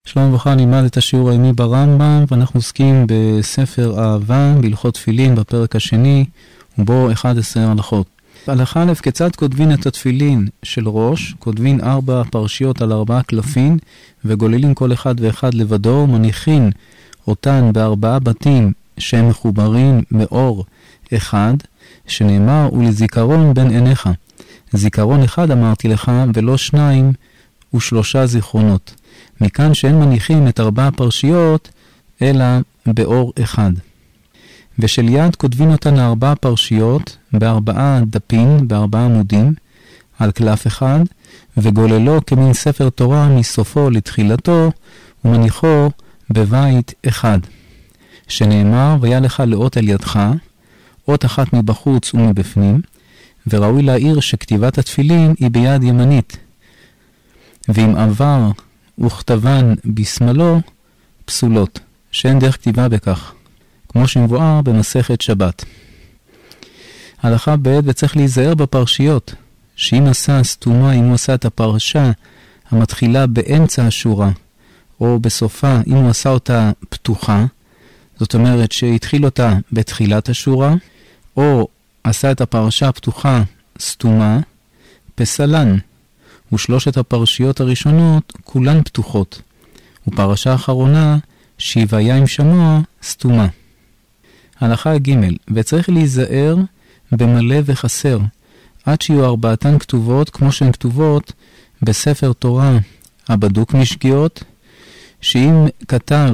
שלום וברכה, נלמד את השיעור היומי ברמב"ם, ואנחנו עוסקים בספר אהבה, בהלכות תפילין, בפרק השני, ובו 11 הלכות. הלכה א', כיצד כותבין את התפילין של ראש? כותבין 4 פרשיות על 4 קלפים, וגוללים כל אחד ואחד לבדו, מניחים אותן ב4 בתים שהם מחוברים מאור אחד, שנאמר, ולזיכרון בין עיניך. זיכרון אחד אמרתי לך, ולא 2 ו3 זיכרונות. מכאן שאין מניחים את 4 פרשיות, אלא באור אחד. ושל יד כותבים אותן 4 פרשיות, ב4 דפים, ב4 עמודים, על קלף אחד, וגוללו כמין ספר תורה מסופו לתחילתו, ומניחו בבית אחד. שנאמר, והיה לך לאות על ידך, אות אחת מבחוץ ומבפנים, וראוי להעיר שכתיבת התפילין היא ביד ימנית. ואם עבר וכתבן בשמאלו, פסולות, שאין דרך כתיבה בכך, כמו שמבואר במסכת שבת. הלכה ב', וצריך להיזהר בפרשיות, שאם עשה סתומה, אם הוא עשה את הפרשה המתחילה באמצע השורה, או בסופה, אם הוא עשה אותה פתוחה, זאת אומרת שהתחיל אותה בתחילת השורה, או עשה את הפרשה הפתוחה סתומה, פסלן, ושלושת הפרשיות הראשונות כולן פתוחות, ופרשה האחרונה שהוויה עם שמוע סתומה. הלכה ג', וצריך להיזהר במלא וחסר, עד שיהיו 4 כתובות כמו שהן כתובות בספר תורה הבדוק משגיאות, שאם כתב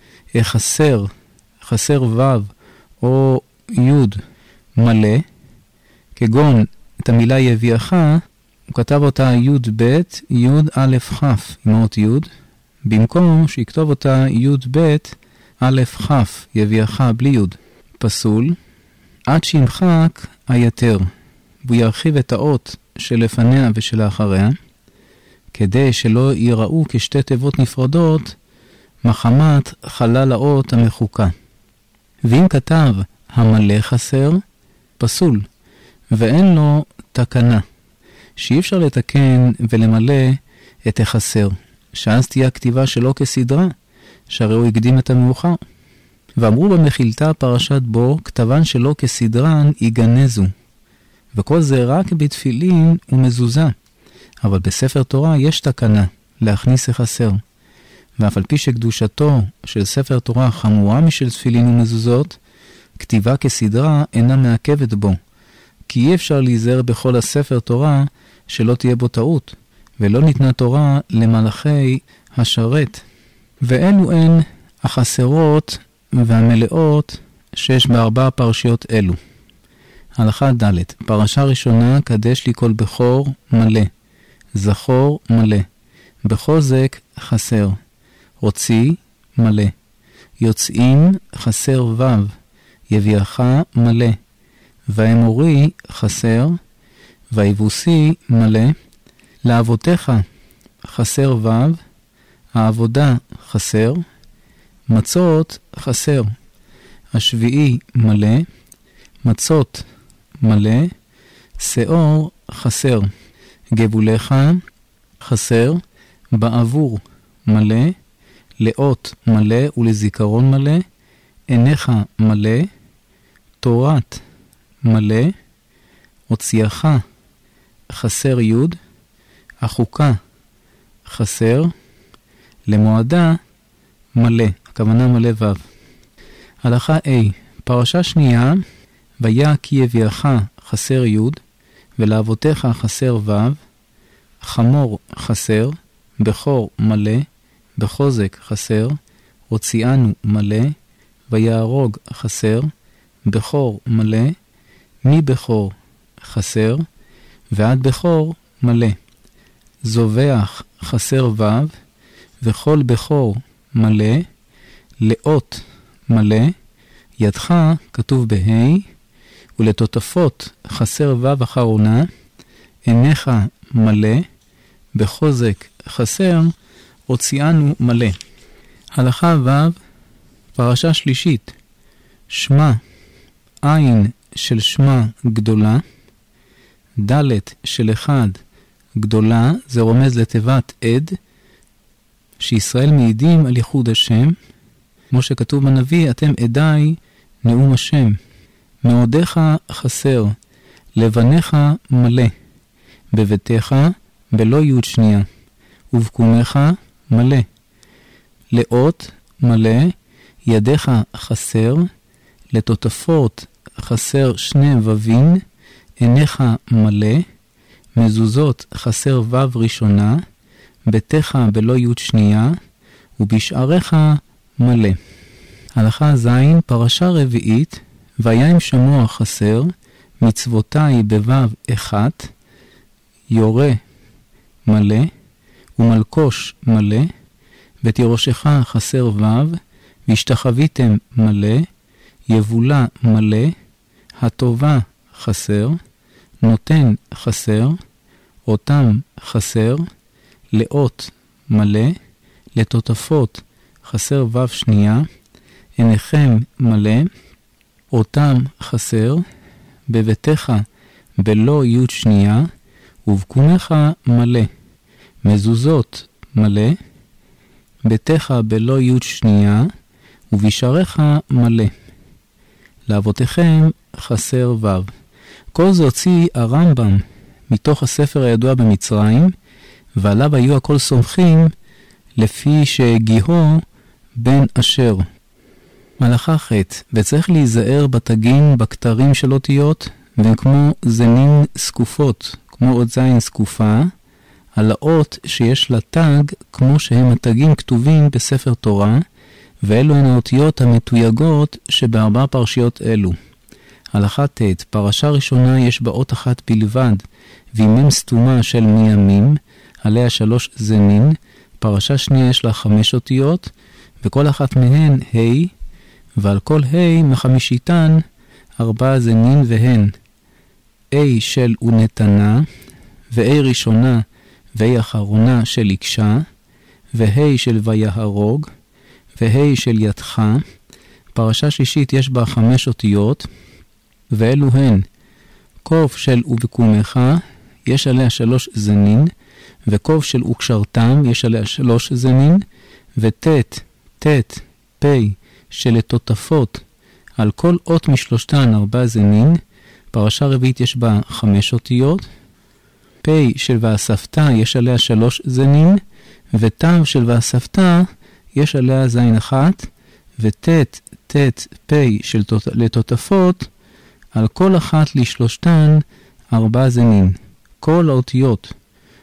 חסר ו' או י' מלא, כגון את המילה יביאך, הוא כתב אותה י' ב' י' א' כ' עם אות י', במקום שיכתוב אותה י' ב' א' כ' יביאך בלי י'. פסול, עד שימחק היתר, והוא ירחיב את האות שלפניה ושלאחריה, כדי שלא ייראו כשתי תיבות נפרדות, מחמת חלל האות המחוקה. ואם כתב המלא חסר, פסול, ואין לו תקנה, שאי אפשר לתקן ולמלא את החסר, שאז תהיה הכתיבה שלו כסדרה, שהרי הוא הקדים את המאוחר. ואמרו במחילתה פרשת בו, כתבן שלו כסדרן יגנזו, וכל זה רק בתפילין ומזוזה. אבל בספר תורה יש תקנה להכניס החסר, ואף על פי שקדושתו של ספר תורה חמורה משל תפילין ומזוזות, כתיבה כסדרה אינה מעכבת בו, כי אי אפשר להיזהר בכל הספר תורה שלא תהיה בו טעות, ולא ניתנה תורה למלאכי השרת. ואלו הן החסרות והמלאות שיש ב4 פרשיות אלו. הלכה ד', פרשה ראשונה, קדש לי כל בכור מלא, זכור מלא, בחוזק חסר, הוציא מלא, יוצאים חסר ו', יביאך מלא, והאמורי חסר, והיבוסי מלא, לאבותיך חסר ו', העבודה חסר, מצות חסר, השביעי מלא, מצות מלא, שאור חסר, גבוליך חסר, בעבור מלא, לאות מלא ולזיכרון מלא, עיניך מלא, תורת מלא, הוציאך חסר י', החוקה חסר, למועדה מלא, הכוונה מלא ו'. הלכה A, פרשה שנייה, ויה כי יביאך חסר י', ולאבותיך חסר ו', חמור חסר, בכור מלא, בחוזק חסר, הוציאנו מלא, ויהרוג חסר, בכור מלא, מבכור חסר, ועד בכור מלא, זובח חסר ו', וכל בכור מלא, לאות מלא, ידך כתוב בה', ולתותפות חסר ו' אחרונה, עיניך מלא, בחוזק חסר, הוציאנו מלא. הלכה ו', פרשה שלישית, שמה, עין של שמה גדולה, ד' של אחד גדולה, זה רומז לתיבת עד, שישראל מעידים על ייחוד השם, כמו שכתוב בנביא, אתם עדיי נאום השם. מעודיך חסר, לבניך מלא, בביתך בלא יוד שנייה, ובקומך מלא. לאות מלא, ידיך חסר, לתותפות חסר 2 ווים, עיניך מלא, מזוזות חסר וו ראשונה, ביתך בלא יוד שנייה, ובשעריך מלא. הלכה ז', פרשה רביעית, והיה עם שמוע חסר, מצוותיי בוו 1, יורה מלא, ומלקוש מלא, ותירושך חסר וו, והשתחוויתם מלא, יבולה מלא, הטובה חסר, נותן חסר, אותם חסר, לאות מלא, לתותפות חסר וו שנייה, עיניכם מלא, אותם חסר, בביתך בלא יוד שנייה, ובקומך מלא, מזוזות מלא, ביתך בלא יוד שנייה, ובשעריך מלא. לאבותיכם חסר וו. כל זה הוציא הרמב"ם מתוך הספר הידוע במצרים, ועליו היו הכל סומכים לפי שהגיהו בן אשר. הלכה ח', וצריך להיזהר בתגים בכתרים של אותיות, והם כמו זנים סקופות, כמו אות זין סקופה, על האות שיש לה תג כמו שהם התגים כתובים בספר תורה, ואלו הן האותיות המתויגות שב4 פרשיות אלו. הלכה ט', פרשה ראשונה יש בה אות אחת בלבד, ועימם סתומה של מימים, עליה 3 זנים, פרשה שנייה יש לה 5 אותיות, וכל אחת מהן ה', ועל כל ה' מחמישיתן 4 זנים והן A של ונתנה, ו-A ראשונה ו-A אחרונה של יקשה, ו-A של ויהרוג, ו-A של ידך. פרשה שלישית יש בה 5 אותיות, ואלו הן קוף של ובקומך, יש עליה 3 זנים, וקוף של וקשרתם, יש עליה 3 זנים, וטט, טט, פי של לתותפות, על כל אות משלושתן 4 זנים. פרשה רביעית יש בה 5 אותיות, פי של ואספתה יש עליה 3 זנים, ותו של ואספתה יש עליה זין אחת, וטט, טט, פי של לתותפות, על כל אחת לשלושתן 4 זנים. כל האותיות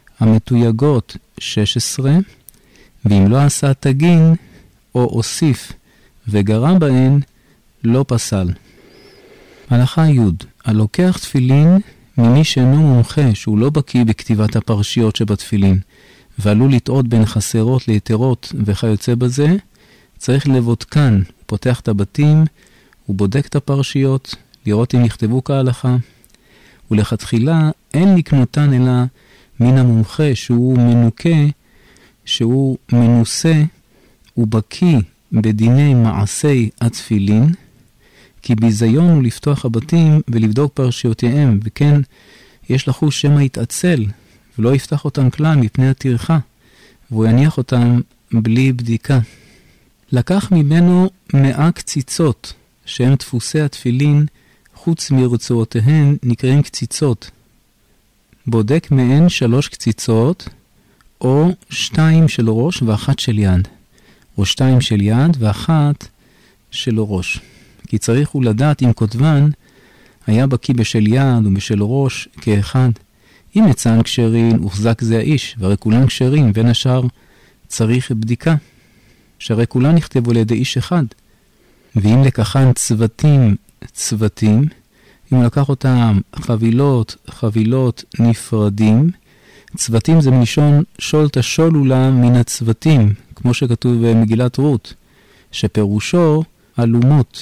המתויגות 16, ואם לא עשה תגין או הוסיף וגרע בהן, לא פסל. הלכה י', הלוקח תפילין ממי שאינו מומחה, שהוא לא בקיא בכתיבת הפרשיות שבתפילין, ועלול לטעות בין חסרות ליתרות וכיוצא בזה, צריך לבודקן. הוא פותח את הבתים, הוא בודק את הפרשיות, לראות אם נכתבו כהלכה, ולכתחילה אין לקנותן אלא מן המומחה שהוא מנוקה, שהוא מנוסה ובקיא בדיני מעשי התפילין, כי ביזיון הוא לפתוח הבתים ולבדוק פרשיותיהם, וכן יש לחוש שמא יתעצל ולא יפתח אותם כלל מפני הטרחה, והוא יניח אותם בלי בדיקה. לקח ממנו 100 קציצות, שהם דפוסי התפילין, חוץ מרצועותיהן נקראים קציצות. בודק מהן 3 קציצות, או 2 של ראש ו1 של יד, או 2 של יד ו1 של ראש. כי צריך הוא לדעת אם כותבן היה בקיא בשל יד ובשל ראש כאחד. אם מצאן כשרים הוחזק זה האיש, והרי כולן כשרים, בין השאר צריך בדיקה, שהרי כולן נכתבו לידי איש אחד. ואם לקחן צוותים, אם לקח אותם חבילות נפרדים, צוותים זה מלשון שולת שולולה מן הצוותים, כמו שכתוב במגילת רות, שפירושו אלומות.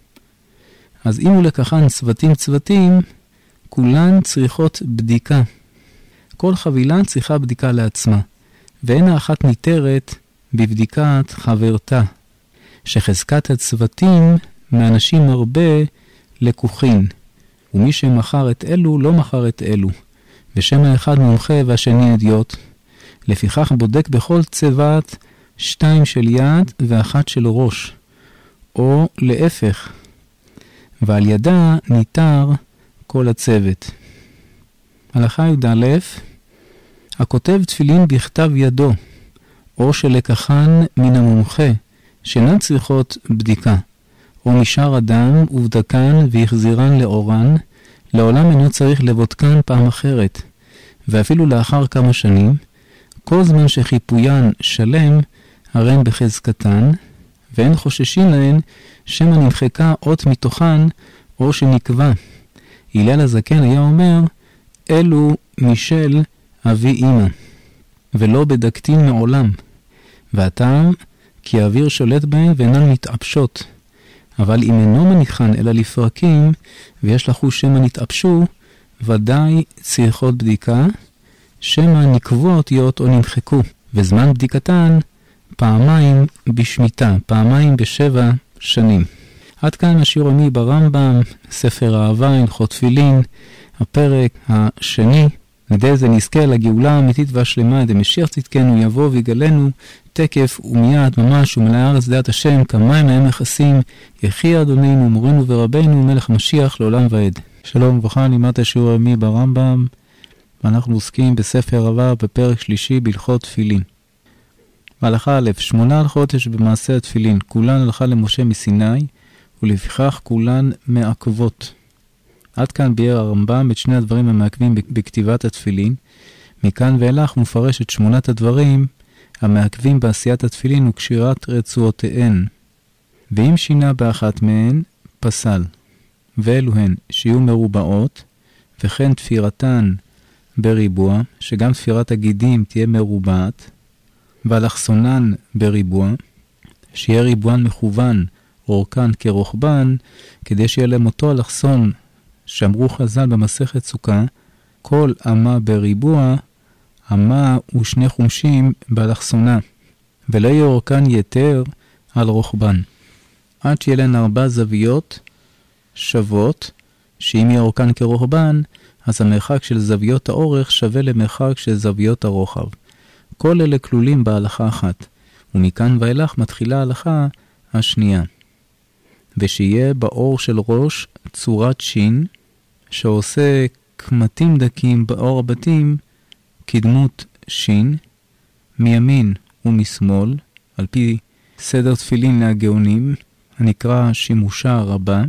אז אם הוא לקחן צוותים, כולן צריכות בדיקה. כל חבילה צריכה בדיקה לעצמה, ואין האחת ניתרת בבדיקת חברתה, שחזקת הצוותים מאנשים הרבה לקוחין, ומי שמחר את אלו לא מחר את אלו, ושם האחד מומחה והשני אדיוט. לפיכך בודק בכל צוות 2 של יד ו1 של ראש, או להפך, ועל ידה ניתר כל הצוות. הלכה י"א, הכותב תפילין בכתב ידו, או שלקחן מן המומחה, שאינן צריכות בדיקה, או משאר אדם ובדקן והחזירן לאורן, לעולם אינו צריך לבודקן פעם אחרת, ואפילו לאחר כמה שנים, כל זמן שחיפוין שלם, הרי הם בחזקתן, ואין חוששים להן שמא נמחקה אות מתוכן, או שנקבע. הלל הזקן היה אומר, אלו משל אבי אמא, ולא בדקתין מעולם, והטעם כי האוויר שולט בהן ואינן מתאפשות. אבל אם אינו מניחן אלא לפרקים, ויש לחוש שמא נתאפשו, ודאי צריכות בדיקה, שמא נקבו אותיות או נמחקו, וזמן בדיקתן פעמיים בשמיטה, פעמיים ב7 שנים. עד כאן השיר יומי ברמב"ם, ספר אהבה, הלכות תפילין, הפרק השני. לידי זה נזכה לגאולה האמיתית והשלמה, עד משיח צדקנו יבוא ויגלנו תקף ומיד ממש ומלא הארץ דעת השם, כמים מהם מכסים, יחי אדוננו מורנו ורבנו מלך משיח לעולם ועד. שלום וברכה, לימד השיעור היומי ברמב"ם, ואנחנו עוסקים בספר אהבה בפרק שלישי בהלכות תפילין. הלכה א', 8 הלכות יש במעשה התפילין, כולן הלכה למשה מסיני, ולפיכך כולן מעכבות. עד כאן ביאר הרמב"ם את שני הדברים המעכבים בכתיבת התפילין. מכאן ואילך מפרש את 8 הדברים המעכבים בעשיית התפילין וקשירת רצועותיהן. ואם שינה באחת מהן, פסל. ואלו הן שיהיו מרובעות, וכן תפירתן בריבוע, שגם תפירת הגידים תהיה מרובעת, ואלכסונן בריבוע, שיהיה ריבוען מכוון, אורכן כרוחבן, כדי שיהיה להם אותו אלכסון, שאמרו חז"ל במסכת סוכה, כל אמה בריבוע, אמה ו2 חומשים באלכסונה, ולא יהיה אורכן יתר על רוחבן. עד שיהיה להן 4 זוויות שוות, שאם יהיה אורכן כרוחבן, אז המרחק של זוויות האורך שווה למרחק של זוויות הרוחב. כל אלה כלולים בהלכה אחת, ומכאן ואילך מתחילה ההלכה השנייה. ושיהיה באור של ראש צורת שין, שעושה קמטים דקים באור הבתים כדמות שין, מימין ומשמאל, על פי סדר תפילין להגאונים, הנקרא שימושה רבה,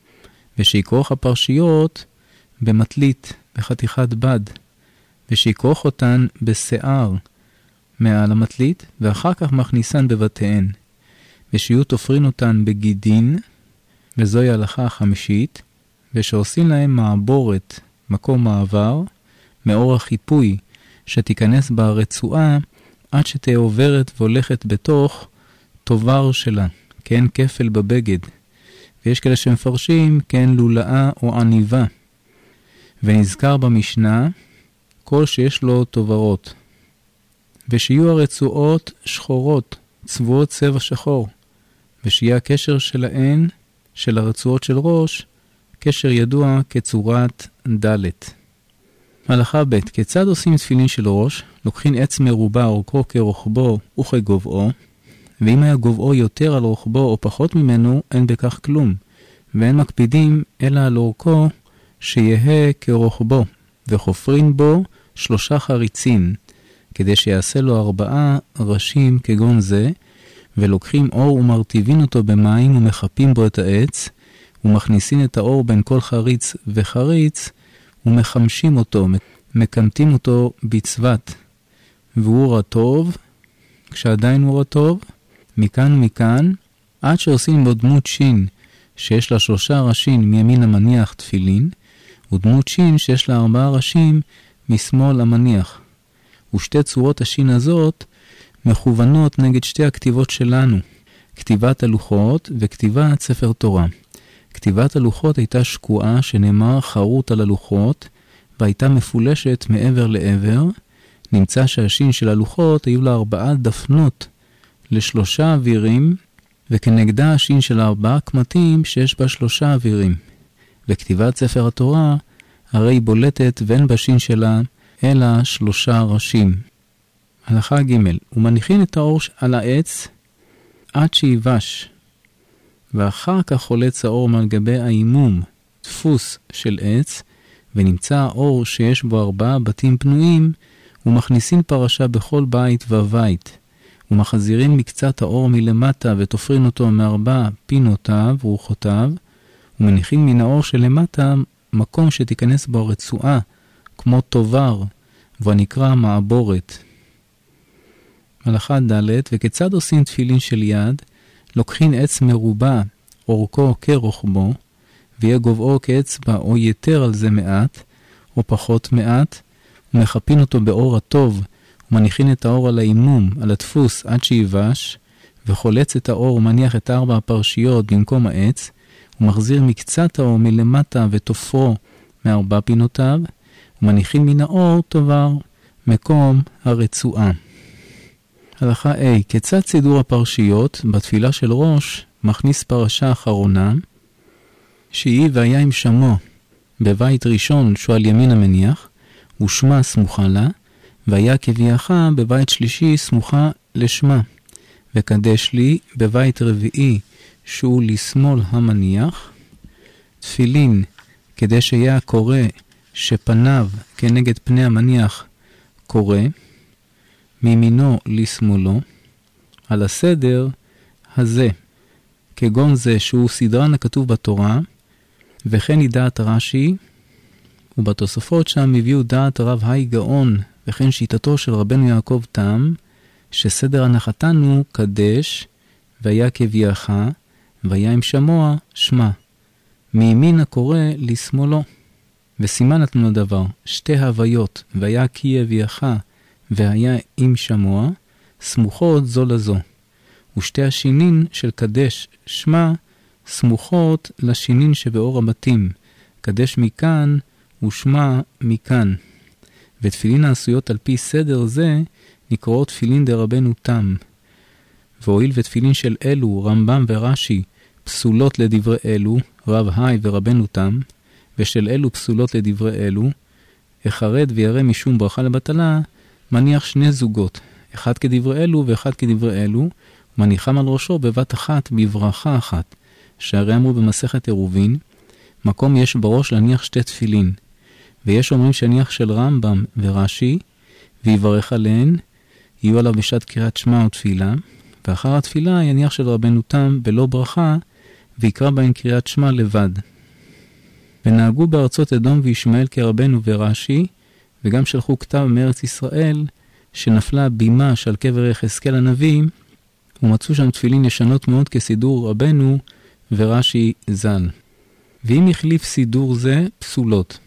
ושיקרוך הפרשיות במטלית, בחתיכת בד, ושיקרוך אותן בשיער מעל המטלית, ואחר כך מכניסן בבתיהן, ושיהיו תופרין אותן בגידין, וזוהי ההלכה החמישית, ושעושים להם מעבורת, מקום מעבר, מאור החיפוי, שתיכנס ברצועה, עד שתהיה עוברת והולכת בתוך תובר שלה, כן כפל בבגד. ויש כאלה שמפרשים, כן לולאה או עניבה. ונזכר במשנה, כל שיש לו תוברות. ושיהיו הרצועות שחורות, צבועות צבע שחור, ושיהיה הקשר שלהן, של הרצועות של ראש, קשר ידוע כצורת דלת. הלכה ב', כיצד עושים תפילין של ראש? לוקחים עץ מרובע אורכו כרוחבו וכגובעו, ואם היה גובעו יותר על רוחבו או פחות ממנו, אין בכך כלום, ואין מקפידים אלא על אורכו שיהיה כרוחבו, וחופרים בו 3 חריצים, כדי שיעשה לו 4 ראשים כגון זה, ולוקחים אור ומרטיבים אותו במים ומחפים בו את העץ, ומכניסים את האור בין כל חריץ וחריץ, ומחמשים אותו, מקמטים אותו בצוות, והוא רטוב, כשעדיין הוא רטוב, מכאן ומכאן, עד שעושים בו דמות שין, שיש לה 3 ראשים מימין המניח תפילין, ודמות שין שיש לה 4 ראשים משמאל המניח. ושתי צורות השין הזאת מכוונות נגד שתי הכתיבות שלנו, כתיבת הלוחות וכתיבת ספר תורה. כתיבת הלוחות הייתה שקועה שנאמר חרוט על הלוחות, והייתה מפולשת מעבר לעבר. נמצא שהשין של הלוחות היו לה 4 דפנות ל3 אווירים, וכנגדה השין של 4 קמטים שיש בה 3 אווירים. וכתיבת ספר התורה הרי בולטת ואין בשין שלה אלא 3 ראשים. הלכה ג' ומניחין את האור על העץ עד שיבש, ואחר כך חולץ האור מעל גבי האימום, דפוס של עץ, ונמצא האור שיש בו 4 בתים פנויים, ומכניסין פרשה בכל בית ובית, ומחזירין מקצת האור מלמטה, ותופרין אותו מ4 פינותיו ורוחותיו, ומניחין מן האור שלמטה מקום שתיכנס בו הרצועה, כמו טובר, ונקרא מעבורת. הלכה ד' וכיצד עושים תפילין של יד? לוקחין עץ מרובע, אורכו כרוחבו, ויהיה גובהו כאצבע או יתר על זה מעט, או פחות מעט, ומחפין אותו באור הטוב, ומניחין את האור על האימום, על הדפוס עד שיבש, וחולץ את האור ומניח את 4 הפרשיות במקום העץ, ומחזיר מקצת האור מלמטה ותופרו מ4 פינותיו, ומניחין מן האור טובר, מקום הרצועה. הלכה A, כיצד סידור הפרשיות? בתפילה של ראש מכניס פרשה אחרונה, שהיא והיה עם שמו בבית ראשון שהוא על ימין המניח, ושמה סמוכה לה, והיה כביאך בבית שלישי סמוכה לשמה, וקדש לי בבית רביעי שהוא לשמאל המניח, תפילין כדי שיהיה הקורא שפניו כנגד פני המניח קורא, מימינו לשמאלו, על הסדר הזה, כגון זה שהוא סדרן הכתוב בתורה, וכן היא דעת רש"י, ובתוספות שם הביאו דעת רב היי גאון, וכן שיטתו של רבנו יעקב תם, שסדר הנחתן הוא קדש, והיה כביאך, והיה עם שמוע שמה, מימין הקורא לשמאלו. וסימן נתנו לדבר, 2 הוויות, והיה כי יביאך, והיה עם שמוע, סמוכות זו לזו. ושתי השינין של קדש שמה, סמוכות לשינין שבאור הבתים, קדש מכאן ושמה מכאן. ותפילין העשויות על פי סדר זה, נקראות תפילין דרבנו תם. והואיל ותפילין של אלו, רמב"ם ורש"י, פסולות לדברי אלו, רב היי ורבנו תם, ושל אלו פסולות לדברי אלו, החרד וירא משום ברכה לבטלה, מניח 2 זוגות, אחד כדברי אלו ואחד כדברי אלו, ומניחם על ראשו בבת אחת בברכה אחת, שהרי אמרו במסכת עירובין, מקום יש בראש להניח 2 תפילין, ויש אומרים שהניח של רמב"ם ורש"י, ויברך עליהן, יהיו עליו בשעת קריאת שמע או תפילה, ואחר התפילה יניח של רבנו תם בלא ברכה, ויקרא בהן קריאת שמע לבד. ונהגו בארצות אדום וישמעאל כרבנו ורש"י, וגם שלחו כתב מארץ ישראל, שנפלה בימה שעל קבר יחזקאל הנביא, ומצאו שם תפילין ישנות מאוד כסידור רבנו ורש"י ז"ל. ואם החליף סידור זה, פסולות.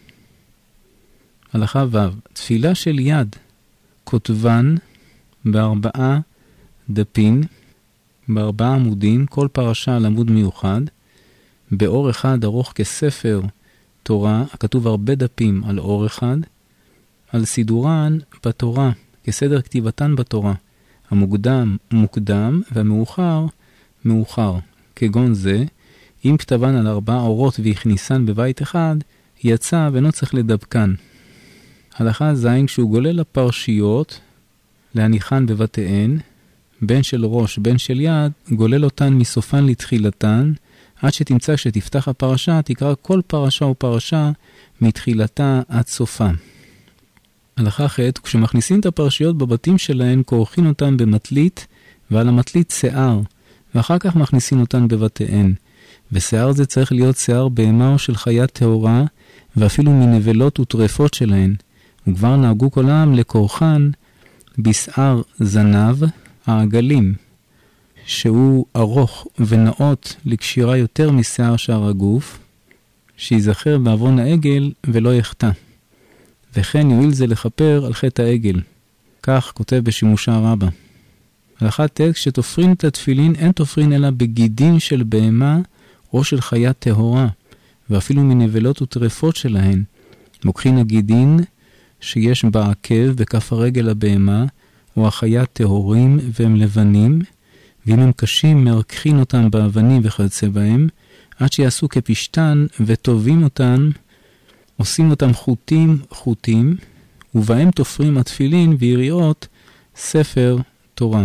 הלכה ו' תפילה של יד, כותבן ב4 דפים, ב4 עמודים, כל פרשה על עמוד מיוחד, באור אחד ארוך כספר תורה, הכתוב הרבה דפים על אור אחד, על סידורן בתורה, כסדר כתיבתן בתורה, המוקדם מוקדם והמאוחר מאוחר, כגון זה, אם כתבן על 4 אורות והכניסן בבית אחד, יצא ואינו צריך לדבקן. הלכה ז' כשהוא גולל הפרשיות, להניחן בבתיהן, בין של ראש, בין של יד, גולל אותן מסופן לתחילתן, עד שתמצא שתפתח הפרשה, תקרא כל פרשה ופרשה מתחילתה עד סופה. הלכה ח' כשמכניסים את הפרשיות בבתים שלהן, כורכים אותן במטלית, ועל המטלית שיער, ואחר כך מכניסים אותן בבתיהן. ושיער זה צריך להיות שיער בהמה או של חיה טהורה, ואפילו מנבלות וטרפות שלהן. וכבר נהגו כל העם לכורחן בשיער זנב העגלים, שהוא ארוך ונאות לקשירה יותר משיער שער הגוף, שיזכר בעוון העגל ולא יחטא. וכן יועיל זה לכפר על חטא העגל. כך כותב בשימושה רבה. הלכה ט' כשתופרין את התפילין אין תופרין אלא בגידין של בהמה או של חיה טהורה, ואפילו מנבלות וטרפות שלהן. לוקחין הגידין שיש בעקב בכף הרגל הבהמה או החיה טהורים והם לבנים, ואם הם קשים מרקחין אותם באבנים וכיוצא בהם, עד שיעשו כפשתן וטובים אותם, עושים אותם חוטים, ובהם תופרים התפילין ויריעות ספר תורה.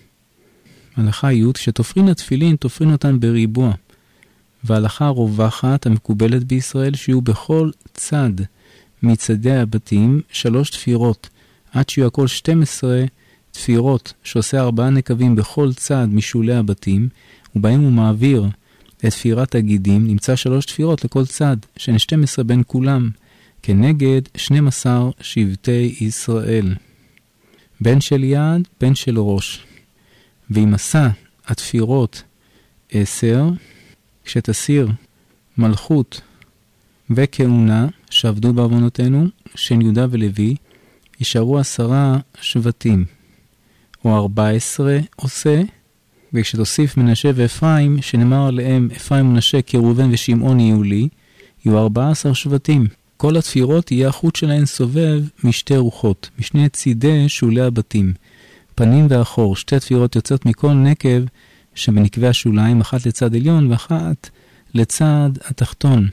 הלכה י' שתופרין התפילין, תופרין אותן בריבוע. וההלכה הרווחת המקובלת בישראל שיהיו בכל צד מצדי הבתים 3 תפירות, עד שיהיו הכל 12 תפירות שעושה 4 נקבים בכל צד משולי הבתים, ובהם הוא מעביר את תפירת הגידים, נמצא 3 תפירות לכל צד, שהן 12 בין כולם, כנגד 12 שבטי ישראל. בין של יד, בין של ראש. ואם עשה התפירות 10, כשתסיר מלכות וכהונה שעבדו בעוונותינו, שן יהודה ולוי, יישארו 10 שבטים. או 14 עושה, וכשתוסיף מנשה ואפרים, שנאמר עליהם אפרים ומנשה כראובן ושמעון יהיו לי, יהיו 14 שבטים. כל התפירות יהיה החוט שלהן סובב משתי רוחות, משני צידי שולי הבתים. פנים ואחור, 2 תפירות יוצאות מכל נקב שבנקבי השוליים, אחת לצד עליון ואחת לצד התחתון.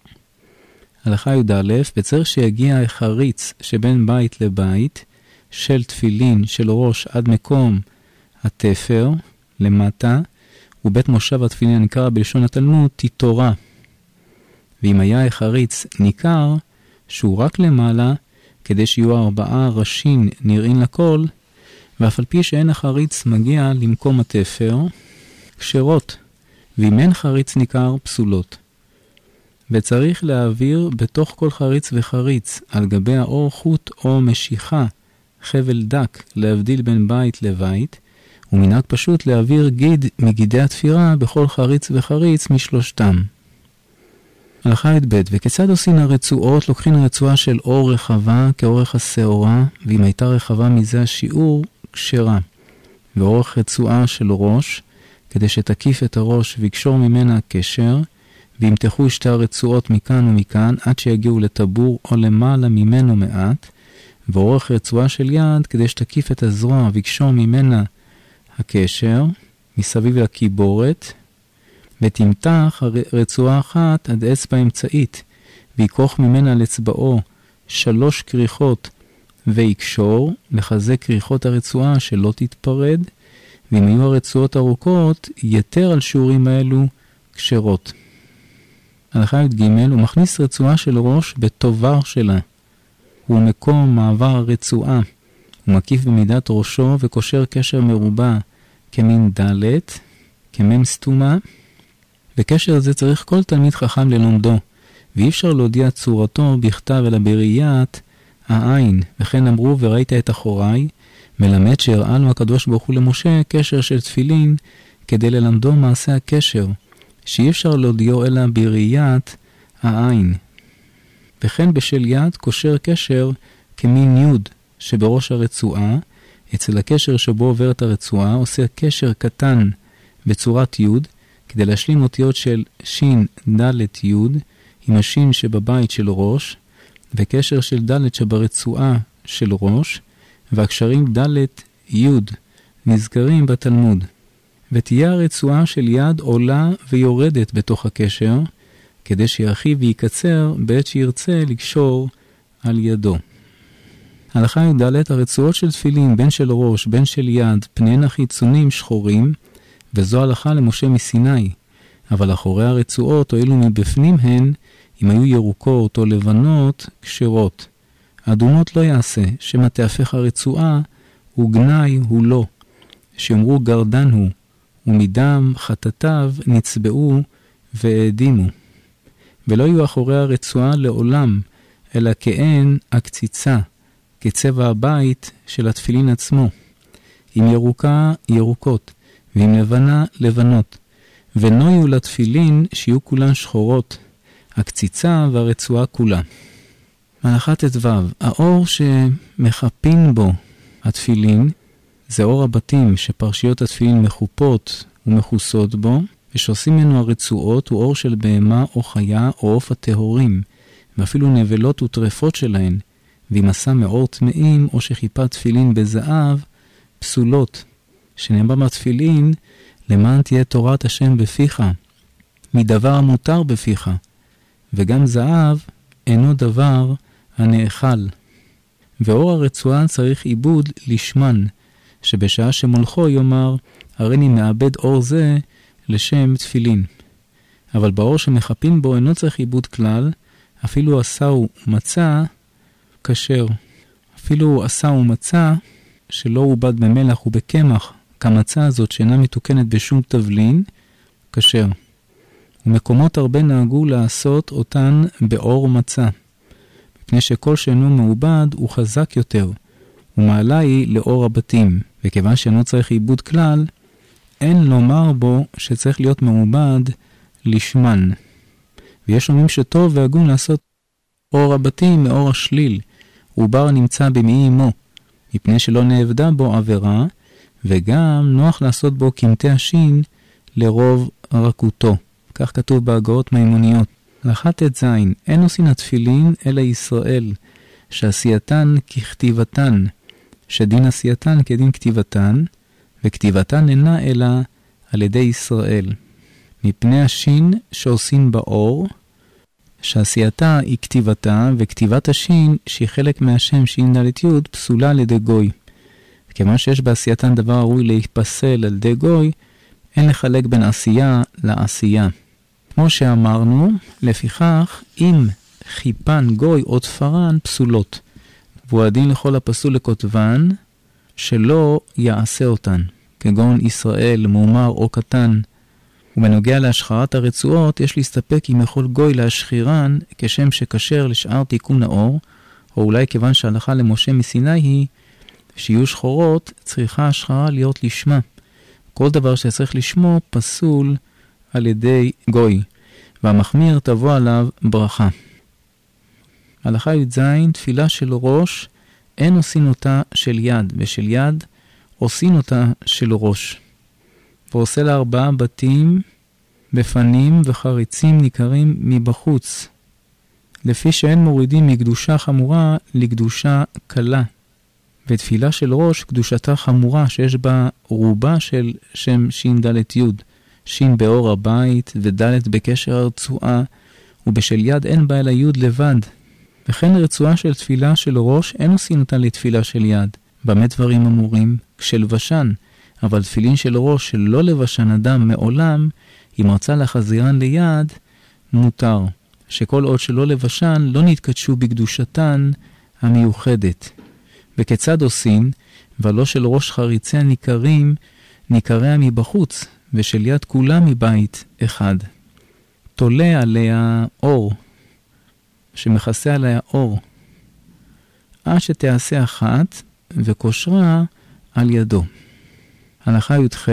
הלכה י"א, וצריך שיגיע החריץ שבין בית לבית, של תפילין של ראש עד מקום התפר למטה, ובית מושב התפילין הנקרא בלשון התלמוד תיתורה. ואם היה החריץ ניכר שהוא רק למעלה, כדי שיהיו 4 ראשים נראים לכל, ואף על פי שאין החריץ מגיע למקום התפר, כשרות, ואם אין חריץ ניכר פסולות. וצריך להעביר בתוך כל חריץ וחריץ על גבי האור חוט או משיכה, חבל דק, להבדיל בין בית לבית, ומנהג פשוט להעביר גיד מגידי התפירה בכל חריץ וחריץ משלושתם. הלכה י"ב, וכיצד עושים הרצועות? לוקחים רצועה של אור רחבה כאורך השעורה, ואם הייתה רחבה מזה השיעור, כשרה. ואורך רצועה של ראש, כדי שתקיף את הראש ויקשור ממנה הקשר, וימתחו 2 הרצועות מכאן ומכאן, עד שיגיעו לטבור או למעלה ממנו מעט, ואורך רצועה של יד, כדי שתקיף את הזרוע ויקשור ממנה הקשר, מסביב לקיבורת, ותמתח רצועה אחת עד אצבע אמצעית, ויקרוך ממנה על אצבעו 3 כריכות ויקשור, לחזק כריכות הרצועה שלא תתפרד, ואם היו הרצועות ארוכות, יתר על שיעורים האלו כשרות. הלכה י"ג, הוא מכניס רצועה של ראש בתובר שלה. הוא מקום מעבר הרצועה. הוא מקיף במידת ראשו וקושר קשר מרובע כמין דלת, כמם סתומה. וקשר הזה צריך כל תלמיד חכם ללומדו, ואי אפשר להודיע צורתו בכתב אלא בראיית העין. וכן אמרו וראית את אחוריי, מלמד שהראה לו הקדוש ברוך הוא למשה קשר של תפילין, כדי ללמדו מעשה הקשר, שאי אפשר להודיעו אלא בראיית העין. וכן בשל יד קושר קשר כמין יוד שבראש הרצועה, אצל הקשר שבו עוברת הרצועה עושה קשר קטן בצורת יוד, כדי להשלים אותיות של שין דלת יוד עם השין שבבית של ראש, וקשר של דלת שברצועה של ראש, והקשרים דלת יוד נזכרים בתלמוד. ותהיה הרצועה של יד עולה ויורדת בתוך הקשר, כדי שירחיב ויקצר בעת שירצה לקשור על ידו. הלכה י"ד, הרצועות של תפילין בין של ראש בין של יד פניהן החיצונים שחורים, וזו הלכה למשה מסיני, אבל אחורי הרצועות הואילו מבפנים הן, אם היו ירוקות או לבנות, כשרות. אדומות לא יעשה, שמה תהפך הרצועה, וגנאי הוא לא, שאמרו גרדן הוא, ומדם חטאתיו נצבעו והאדימו. ולא יהיו אחורי הרצועה לעולם, אלא כאין הקציצה, כצבע הבית של התפילין עצמו. אם ירוקה, ירוקות, ואם לבנה, לבנות. ולא יהיו לתפילין שיהיו כולן שחורות, הקציצה והרצועה כולה. הלכה ט"ו, האור שמחפין בו התפילין, זה אור הבתים שפרשיות התפילין מחופות ומחוסות בו, ושעושים ממנו הרצועות הוא אור של בהמה או חיה או עוף הטהורים, ואפילו נבלות וטרפות שלהן, ואם עשה מאור טמאים או שחיפה תפילין בזהב, פסולות, שנאמר בתפילין, למען תהיה תורת השם בפיך, מדבר המותר בפיך, וגם זהב אינו דבר הנאכל. ואור הרצועה צריך עיבוד לשמן, שבשעה שמולכו יאמר, הריני מאבד אור זה לשם תפילין. אבל באור שמחפין בו אינו צריך עיבוד כלל, אפילו עשהו מצה כשר. אפילו עשהו מצה שלא עובד במלח ובקמח, כמצה הזאת שאינה מתוקנת בשום תבלין, כשר. ומקומות הרבה נהגו לעשות אותן באור מצה, מפני שכל שאינו מעובד הוא חזק יותר, ומעלה היא לאור הבתים, וכיוון שאינו צריך עיבוד כלל, אין לומר בו שצריך להיות מעובד לשמן. ויש אומרים שטוב והגון לעשות אור הבתים מאור השליל, עובר נמצא במעי אמו, מפני שלא נעבדה בו עבירה, וגם נוח לעשות בו קמטי השין לרוב רכותו. כך כתוב בהגאות מימוניות. הלכה ט"ז, אין עושין התפילין אלא ישראל, שעשייתן ככתיבתן, שדין עשייתן כדין כתיבתן, וכתיבתן אינה אלא על ידי ישראל. מפני השין שעושים באור, שעשייתה היא כתיבתה, וכתיבת השין, שהיא חלק מהשם שין ד' י', פסולה על ידי גוי. כיוון שיש בעשייתן דבר ראוי להיפסל על ידי גוי, אין לחלק בין עשייה לעשייה. כמו שאמרנו, לפיכך, אם חיפן גוי או תפרן פסולות, והוא הדין לכל הפסול לכותבן, שלא יעשה אותן, כגון ישראל, מאומר או קטן. ובנוגע להשחרת הרצועות, יש להסתפק אם יכול גוי להשחירן כשם שכשר לשאר תיקון האור, או אולי כיוון שההלכה למשה מסיני היא שיהיו שחורות, צריכה השחרה להיות לשמה. כל דבר שצריך לשמו פסול על ידי גוי, והמחמיר תבוא עליו ברכה. הלכה י"ז, תפילה של ראש, אין עושים אותה של יד, ושל יד עושים אותה של ראש. ועושה לה 4 בתים בפנים וחריצים ניכרים מבחוץ, לפי שאין מורידים מקדושה חמורה לקדושה קלה. ותפילה של ראש, קדושתה חמורה, שיש בה רובה של שם שין ד' י', שין באור הבית וד' בקשר הרצועה, ובשל יד אין בה אלא י' לבד. וכן רצועה של תפילה של ראש אין עושים אותה לתפילה של יד. במה דברים אמורים? כשלבשן. אבל תפילין של ראש שלא לבשן אדם מעולם, אם רצה לחזירן ליד, מותר. שכל עוד שלא לבשן לא נתקדשו בקדושתן המיוחדת. וכיצד עושים? ולא של ראש חריצי הניכרים, ניכריה מבחוץ, ושל יד כולה מבית אחד. תולה עליה אור, שמכסה עליה אור, עד שתעשה אחת, וקושרה על ידו. הלכה י"ח,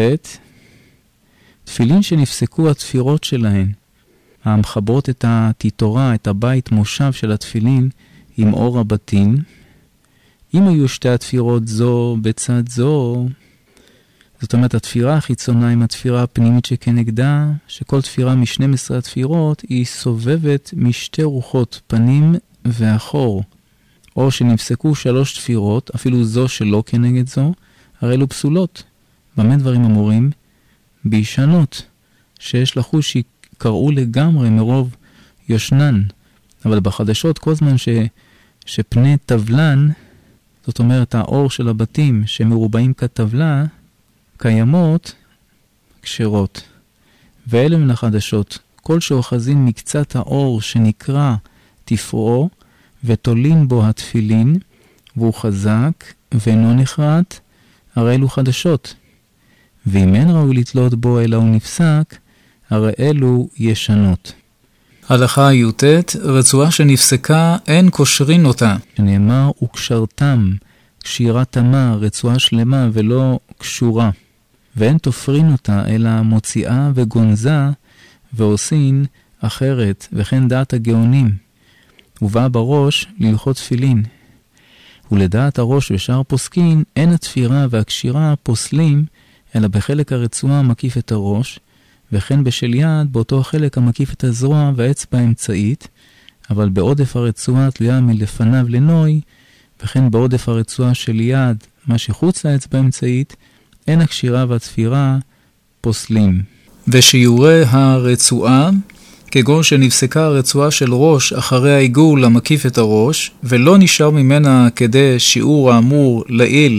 תפילין שנפסקו התפירות שלהן, המחברות את התיתורה, את הבית מושב של התפילין, עם אור הבתים. אם היו שתי התפירות זו בצד זו, זאת אומרת התפירה החיצונה עם התפירה הפנימית שכנגדה, שכל תפירה מ12 התפירות היא סובבת משתי רוחות, פנים ואחור. או שנפסקו 3 תפירות, אפילו זו שלא כנגד זו, הרי אלו פסולות. במה דברים אמורים? בישנות, שיש לחוש שקראו לגמרי מרוב יושנן. אבל בחדשות כל זמן שפני טבלן, זאת אומרת האור של הבתים שמרובעים כטבלה, קיימות, כשרות. ואלה מן החדשות, כל שאוחזין מקצת האור שנקרא תפרעו, ותולין בו התפילין, והוא חזק ואינו נחרט, הרי אלו חדשות. ואם אין ראוי לתלות בו אלא הוא נפסק, הרי אלו ישנות. הלכה י"ט, רצועה שנפסקה אין קושרין אותה. שנאמר וקשרתם, קשירה תמה, רצועה שלמה ולא קשורה. ואין תופרין אותה אלא מוציאה וגונזה ועושין אחרת, וכן דעת הגאונים. ובא בראש ללכות תפילין. ולדעת הראש ושאר פוסקין, אין התפירה והקשירה פוסלים, אלא בחלק הרצועה המקיף את הראש, וכן בשל יד באותו החלק המקיף את הזרוע והאצבע האמצעית, אבל בעודף הרצועה תלויה מלפניו לנוי, וכן בעודף הרצועה של יד, מה שחוץ לאצבע האמצעית, אין הקשירה והתפירה פוסלים. ושיעורי הרצועה, כגון שנפסקה הרצועה של ראש אחרי העיגול המקיף את הראש, ולא נשאר ממנה כדי שיעור האמור לעיל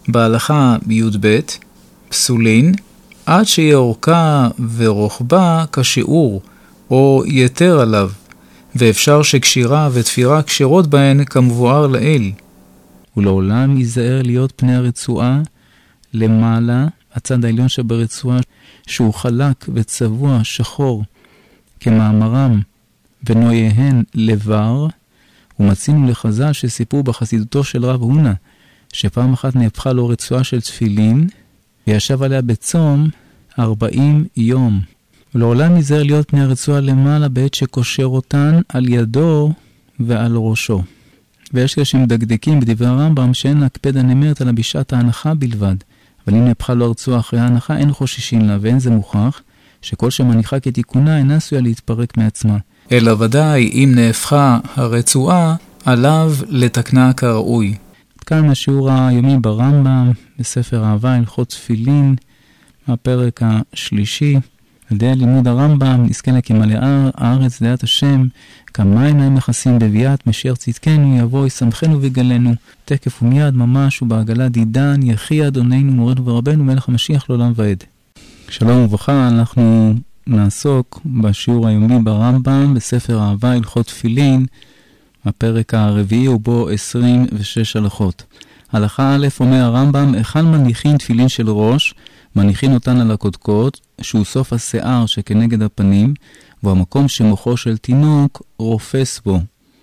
בהלכה י"ב, פסולין, עד שיהיה אורכה ורוחבה כשיעור, או יתר עליו, ואפשר שקשירה ותפירה קשירות בהן כמבואר לעיל. ולעולם ייזהר להיות פני הרצועה למעלה, הצד העליון שברצועה, שהוא חלק וצבוע שחור כמאמרם ונויהן לבר. ומצינו לחז"ל שסיפרו בחסידותו של רב הונא, שפעם אחת נהפכה לו רצועה של תפילין, וישב עליה בצום 40 יום. ולעולם ייזהר להיות פני הרצועה למעלה בעת שקושר אותן על ידו ועל ראשו. ויש כאלה שמדקדקים בדברי הרמב"ם שאין להקפד הנמרת על בשעת ההנחה בלבד. אבל אם נהפכה לו הרצועה אחרי ההנחה, אין חוששים לה, ואין זה מוכח שכל שמניחה כתיקונה אינה עשויה להתפרק מעצמה. אלא ודאי אם נהפכה הרצועה, עליו לתקנה כראוי. כאן השיעור היומי ברמב"ם, בספר אהבה, הלכות תפילין, הפרק השלישי. על ידי לימוד הרמב"ם נזכה לכמלא הארץ דעת השם, כמים להם מכסים בביאת משיח צדקנו, יבוא ישמחנו ויגלנו, תקף ומיד ממש ובעגלה דידן, יחי אדוננו מורד ורבנו מלך המשיח לעולם ועד. שלום וברכה, אנחנו נעסוק בשיעור היומי ברמב"ם בספר אהבה הלכות תפילין, הפרק הרביעי ובו 26 הלכות. הלכה א' אומר הרמב"ם, היכן מניחין תפילין של ראש? מניחין אותן על הקודקוד, שהוא סוף השיער שכנגד הפנים, והמקום שמוחו של תינוק רופס בו.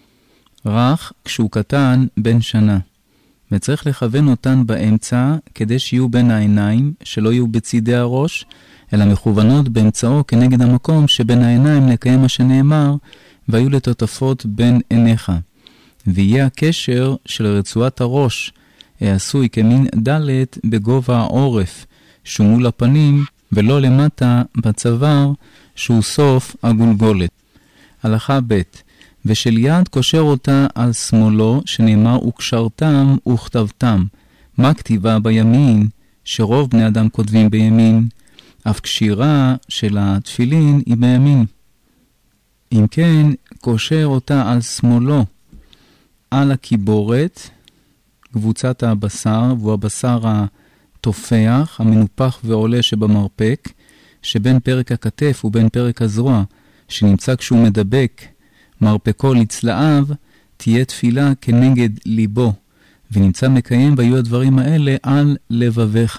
רך כשהוא קטן בן שנה. וצריך לכוון אותן באמצע, כדי שיהיו בין העיניים, שלא יהיו בצידי הראש, אלא מכוונות באמצעו כנגד המקום שבין העיניים, לקיים מה שנאמר, והיו לטוטפות בין עיניך. ויהיה הקשר של רצועת הראש, העשוי כמין דלת בגובה העורף, שהוא מול הפנים, ולא למטה בצוואר, שהוא סוף הגולגולת. הלכה ב' ושל יד קושר אותה על שמאלו, שנאמר וקשרתם וכתבתם. מה כתיבה בימין? שרוב בני אדם כותבים בימין. אף קשירה של התפילין היא בימין. אם כן, קושר אותה על שמאלו, על הקיבורת, קבוצת הבשר, והוא הבשר התופח, המנופח ועולה שבמרפק, שבין פרק הכתף ובין פרק הזרוע, שנמצא כשהוא מדבק מרפקו לצלעיו, תהיה תפילה כנגד ליבו, ונמצא מקיים והיו הדברים האלה על לבביך.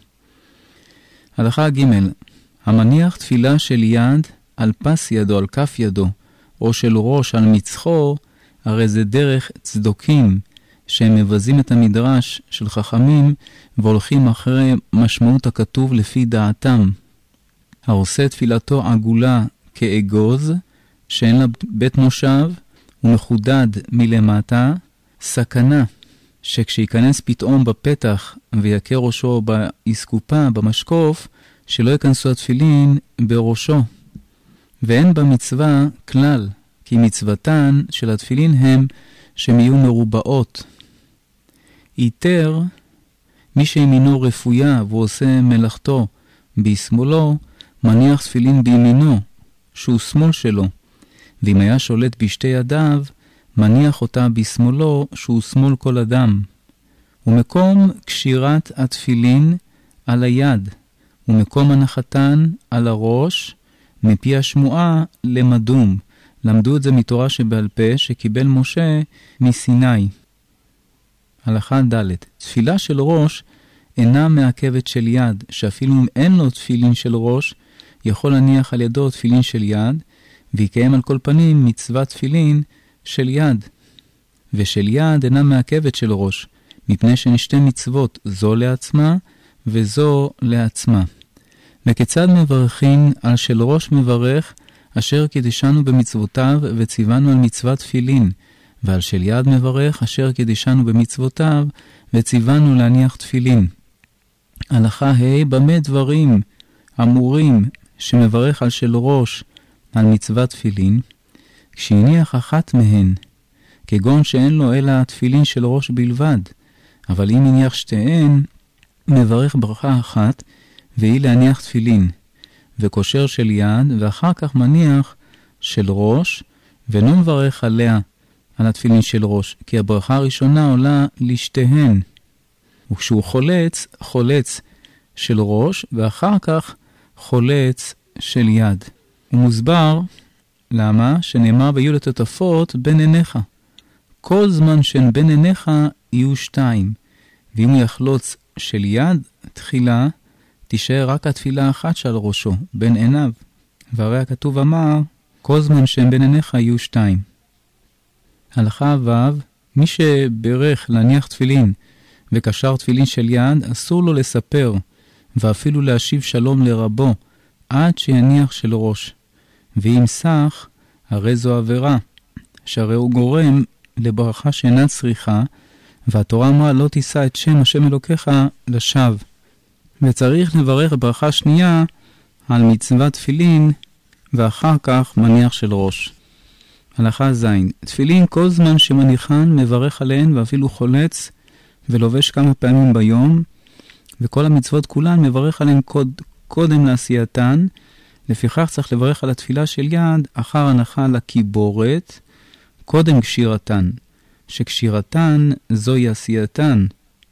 הלכה ג' המניח תפילה של יד על פס ידו, על כף ידו, או של ראש על מצחו, הרי זה דרך צדוקים, שהם מבזים את המדרש של חכמים, והולכים אחרי משמעות הכתוב לפי דעתם. העושה תפילתו עגולה כאגוז, שאין לה בית מושב, ומחודד מלמטה, סכנה, שכשייכנס פתאום בפתח ויקר ראשו באסקופה, במשקוף, שלא ייכנסו התפילין בראשו. ואין במצווה כלל, כי מצוותן של התפילין הם שהם יהיו מרובעות. איתר, מי שימינו רפויה ועושה מלאכתו בשמאלו, מניח תפילין בימינו, שהוא שמאל שלו. ואם היה שולט בשתי ידיו, מניח אותה בשמאלו, שהוא שמאל כל אדם. ומקום קשירת התפילין על היד, ומקום הנחתן על הראש, מפי השמועה למדום. למדו את זה מתורה שבעל פה שקיבל משה מסיני. הלכה ד' תפילה של ראש אינה מעכבת של יד, שאפילו אם אין לו תפילין של ראש, יכול להניח על ידו תפילין של יד, ויקיים על כל פנים מצוות תפילין של יד. ושל יד אינה מעכבת של ראש, מפני שנשתי מצוות זו לעצמה וזו לעצמה. וכיצד מברכים על של ראש מברך, אשר קידשנו במצוותיו וציוונו על מצוות תפילין, ועל של יד מברך, אשר קידשנו במצוותיו וציוונו להניח תפילין. הלכה ה' במה דברים אמורים שמברך על של ראש על מצוות תפילין, כשהניח אחת מהן, כגון שאין לו אלא תפילין של ראש בלבד, אבל אם הניח שתיהן, מברך ברכה אחת, והיא להניח תפילין, וקושר של יד, ואחר כך מניח של ראש, ולא מברך עליה, על התפילין של ראש, כי הברכה הראשונה עולה לשתיהן. וכשהוא חולץ, חולץ של ראש, ואחר כך חולץ של יד. הוא מוסבר למה שנאמר בי"ד התותפות בין עיניך. כל זמן שהן בין עיניך יהיו שתיים, ואם הוא יחלוץ של יד תחילה, תישאר רק התפילה אחת שעל ראשו, בין עיניו. והרי הכתוב אמר, כל זמן שהן בין עיניך יהיו שתיים. הלכה ו' מי שברך להניח תפילין וקשר תפילין של יד, אסור לו לספר ואפילו להשיב שלום לרבו עד שיניח של ראש. ואם סך, הרי זו עבירה, שהרי הוא גורם לברכה שאינה צריכה, והתורה אמרה לא תישא את שם השם אלוקיך לשווא. וצריך לברך ברכה שנייה על מצוות תפילין ואחר כך מניח של ראש. הלכה ז' תפילין כל זמן שמניחן מברך עליהן ואפילו חולץ ולובש כמה פעמים ביום, וכל המצוות כולן מברך עליהן קודם לעשייתן. לפיכך צריך לברך על התפילה של יד אחר הנחה לקיבורת, קודם קשירתן, שקשירתן זוהי עשייתן.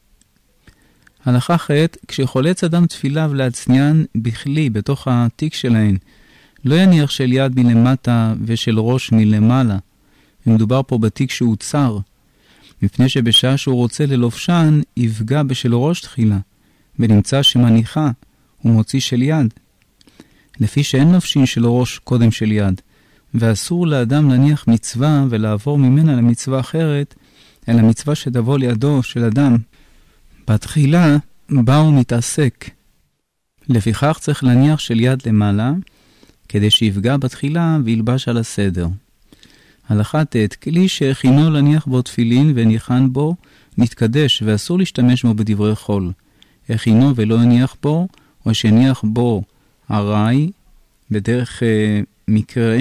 הלכה ח' כשחולץ אדם תפיליו להצניין בכלי בתוך התיק שלהן, לא יניח של יד מלמטה ושל ראש מלמעלה. מדובר פה בתיק שהוא צר, מפני שבשעה שהוא רוצה ללובשן, יפגע בשל ראש תחילה, ונמצא שמניחה הוא מוציא של יד. לפי שאין לובשין של ראש קודם של יד, ואסור לאדם להניח מצווה ולעבור ממנה למצווה אחרת, אלא מצווה שתבוא לידו של אדם. בתחילה בה הוא מתעסק. לפיכך צריך להניח של יד למעלה, כדי שיפגע בתחילה וילבש על הסדר. הלכה ט' כלי שהכינו להניח בו תפילין והניחן בו, נתקדש ואסור להשתמש בו בדברי חול. הכינו ולא הניח בו, או שהניח בו ארעי בדרך מקרה,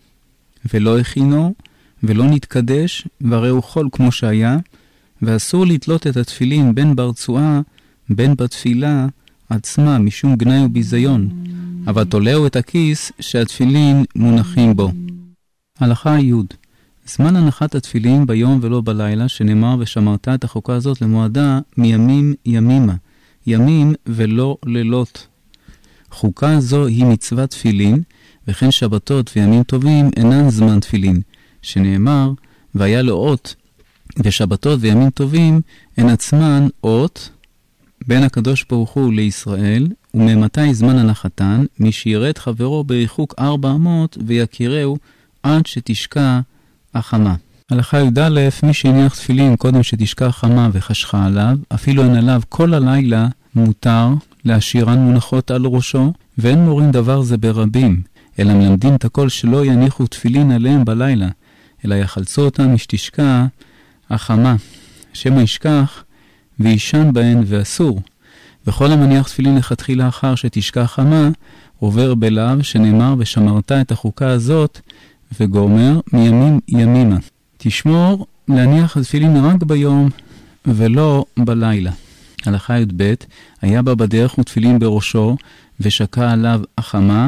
ולא הכינו ולא נתקדש, והרי הוא חול כמו שהיה, ואסור לתלות את התפילין בין ברצועה בין בתפילה עצמה משום גנאי וביזיון, אבל תולעו את הכיס שהתפילין מונחים בו. הלכה י' זמן הנחת התפילין ביום ולא בלילה, שנאמר ושמרת את החוקה הזאת למועדה מימים ימימה, ימים ולא לילות. חוקה זו היא מצוות תפילין, וכן שבתות וימים טובים אינן זמן תפילין, שנאמר והיה לו אות, ושבתות וימים טובים הן עצמן אות בין הקדוש ברוך הוא לישראל, וממתי זמן הנחתן, מי שירד חברו בריחוק 400 ויקירהו עד שתשקע החמה. הלכה י"א מי שהניח תפילין קודם שתשקע החמה וחשכה עליו, אפילו אין עליו כל הלילה, מותר להשאירן מונחות על ראשו, ואין מורים דבר זה ברבים, אלא מלמדים את הכל שלא יניחו תפילין עליהם בלילה, אלא יחלצו אותם משתשקע החמה, שמא ישכח וישן בהן ואסור. וכל המניח תפילין לכתחילה אחר שתשקע החמה, עובר בלאו שנאמר ושמרת את החוקה הזאת, וגומר מימים ימימה. תשמור להניח התפילין רק ביום ולא בלילה. הלכה י"ב היה בה בדרך ותפילין בראשו ושקע עליו החמה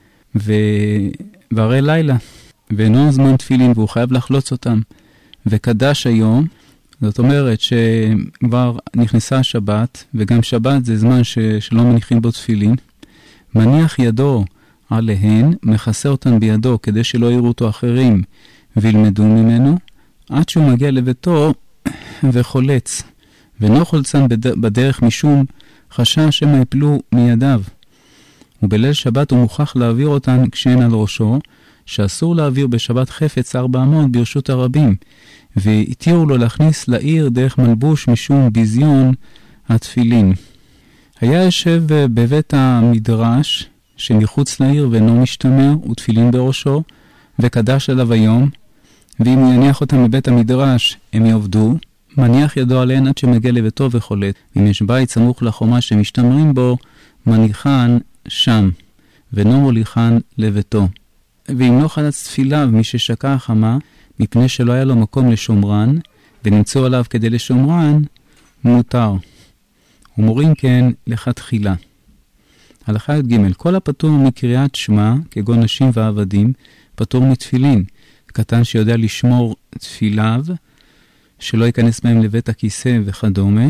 והרי לילה ואינו זמן תפילין והוא חייב לחלוץ אותם וקדש היום, זאת אומרת שכבר נכנסה השבת, וגם שבת זה זמן שלא מניחים בו תפילין, מניח ידו עליהן, מכסה אותן בידו כדי שלא יראו אותו אחרים וילמדו ממנו, עד שהוא מגיע לביתו וחולץ, ואינו חולצן בדרך משום חשש שמא יפלו מידיו. ובליל שבת הוא מוכרח להעביר אותן כשהן על ראשו, שאסור להעביר בשבת חפץ 400 ברשות הרבים, והתירו לו להכניס לעיר דרך מלבוש משום ביזיון התפילין. היה יושב בבית המדרש שמחוץ לעיר ואינו משתמר ותפילין בראשו, וקדש עליו היום, ואם הוא יניח אותם בבית המדרש הם יעבדו, מניח ידו עליהן עד שמגיע לביתו וחולט. אם יש בית סמוך לחומה שמשתמרים בו, מניחן שם, ואינו מוליכן לביתו. ואם לא חלץ תפיליו מי ששקע החמה, מפני שלא היה לו מקום לשומרן, ונמצאו עליו כדי לשומרן, מותר. ומורים כן לכתחילה. הלכה י"ג כל הפטור מקריאת שמע, כגון נשים ועבדים, פטור מתפילין. קטן שיודע לשמור תפיליו, שלא ייכנס בהם לבית הכיסא וכדומה,